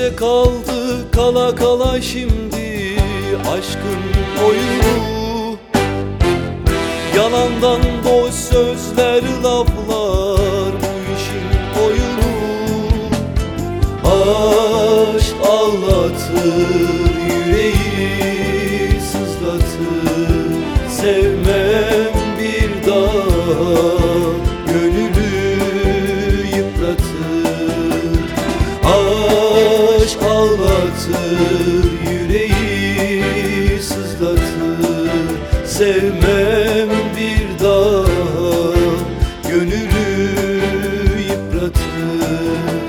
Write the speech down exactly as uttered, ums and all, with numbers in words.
Nerede kaldı kala kala şimdi aşkın oyunu? Yalandan boş sözler, laflar bu işin oyunu. Aşk ağlatır, yüreği sızlatır. Sevmem bir daha, gönlü yıpratır. Aşk ağlatır, yüreği sızlatır. Sevmem bir daha, gönlü yıpratır.